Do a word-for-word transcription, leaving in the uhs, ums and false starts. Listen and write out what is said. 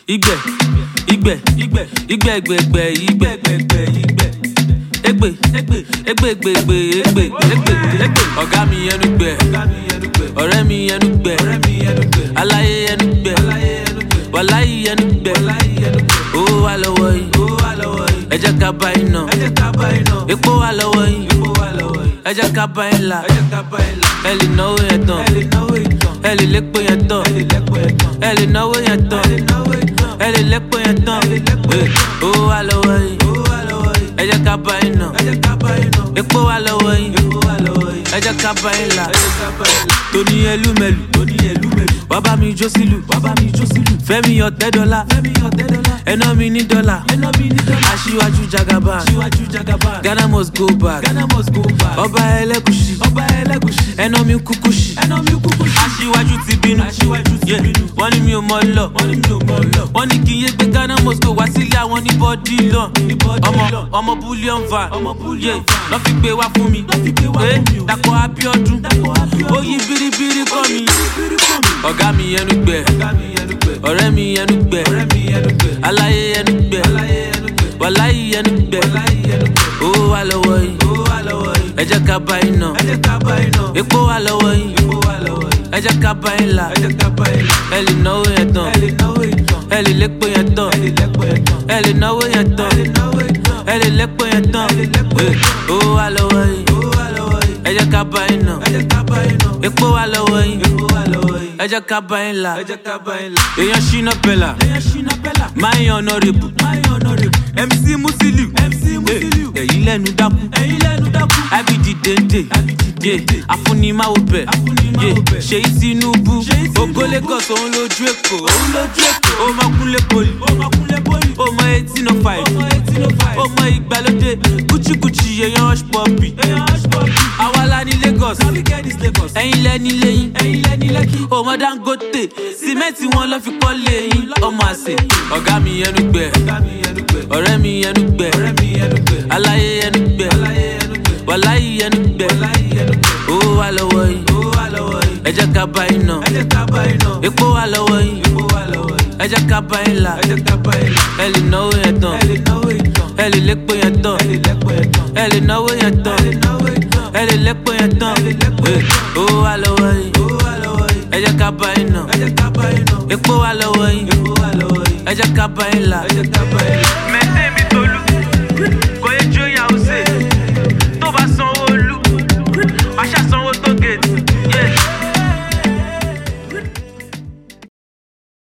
igbe, igbe, igbe, igbe, igbe, igbe, igbe, igbe, igbe. Egbe, egbe, egbe, egbe, egbe, egbe, egbe, egbe. Ọ̀gá mi ẹnu gbẹ, ọ̀rẹ́ mi ẹnu gbẹ, aláyé ẹnu gbẹ, wàláyé ẹnu gbẹ. Owó wà lọ́wọ́ yín, ẹ jẹ́ ká bá yín ná. Epo wà lọ́wọ́ yín, ẹ jẹ́ ká bá yín là. Ẹ lè náwó yẹn tán, ẹ lè lépo yẹn tán, ẹ lè náwó yẹn tán, ẹ lè lépo yẹn tán. Owó wà lọ́wọ́ yín, ẹ jẹ́ ká bá yín ná. Epo wà lọ́wọ́ yín, ẹ jẹ́ ká bá yín là. Tóní ẹlúmẹlù, wá bá mi jó sílù, Fẹ́mi ọ̀tẹ́ dọ́là, ẹná mi ní dọ́là. Aṣíwájú Jagaban, Ghana must go back. Ọba ẹlẹ́gùṣì, ẹná mi kúkúṣì. Aṣíwájú ti bínú, wọ́n ní mi ò mọ̀ lọ. Wọ́n ní kí n yé gbé Ghana must go wá sílé àwọn ní bọ́dí lọ. Ọmọ ọmọ bullion van, lọ́ fi gbé wá fún mi. Dàpọ̀ Abíọ́dún, ó yí biribiri kọ́ mi. Ọ̀gá mi ẹnu gbẹ, ọ̀rẹ́ mi ẹnu gbẹ, aláyé ẹnu gbẹ, wàláyé ẹnu gbẹ. Owó wà lọ́wọ́ yín, ẹ jẹ́ ká bá yín ná. Epo wà lọ́wọ́ yín, ẹ jẹ́ ká bá yín là. Ẹ lè náwó yẹn tán, ẹ lè lépo yẹn tán, ẹ lè náwó yẹn tán, ẹ lè lépo yẹn tán. Owó wà lọ́wọ́ yín, ẹ jẹ́ ká bá yín ná. Epo wà lọ́wọ́ yín, ẹ jẹ́ ká bá yín là. Èèyàn Shina Pellar, my honourable, M C Musiliu, ẹ̀yin lẹ́nu dákú, Abidi Dende, Afunimawo bẹ̀, Ṣèyí Tinubu, Ògo Lagos òun lójú Èkó, ó máa kúnlé poli, ó mọ eighteen oh five, ó mọ ìgbàlódé, kúchíkúchí èèyàn hush puppy. Àwa la ní Lagos, ẹ̀yin lẹ́ni lẹ́yìn, ó mọ Dangote, sìmẹ́ǹtì wọn lọ́ fi kọ́ lẹ́yìn, ọmọ àṣẹ. Ọ̀gá mi ẹnu gbẹ, ọ̀rẹ́ mi ẹnu gbẹ, aláyé ẹnu gbẹ, wàláyé ẹnu gbẹ. Owó wà lọ́wọ́ yín, ẹ jẹ́ ká bá yín ná. Epo wà lọ́wọ́ yín, ẹ jẹ́ ká bá yín là. Ẹ lè náwó yẹn tán, ẹ lè lépo yẹn tán, ẹ lè náwó yẹn tán, ẹ lè lépo yẹn tán. Owó wà lọ́wọ́ yín, ẹ jẹ́ ká bá yín ná. Epo wà lọ́wọ́ yín, ẹ jẹ́ ká bá yín là.